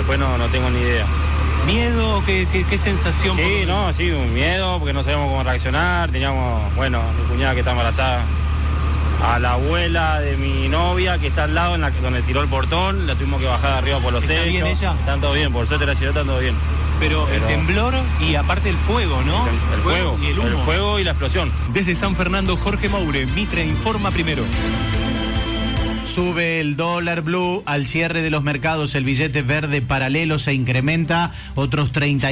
después no tengo ni idea. ¿Miedo? ¿Qué sensación? Sí, un miedo, porque no sabemos cómo reaccionar. Teníamos, mi cuñada que está embarazada, a la abuela de mi novia que está al lado, donde tiró el portón, la tuvimos que bajar de arriba por los techos. ¿Está bien ella? Está todo bien, por suerte la ciudad está todo bien. Pero el temblor y aparte el fuego, ¿no? El fuego y el humo. El fuego y la explosión. Desde San Fernando, Jorge Moure, Mitre informa primero. Sube el dólar blue al cierre de los mercados, el billete verde paralelo se incrementa otros 30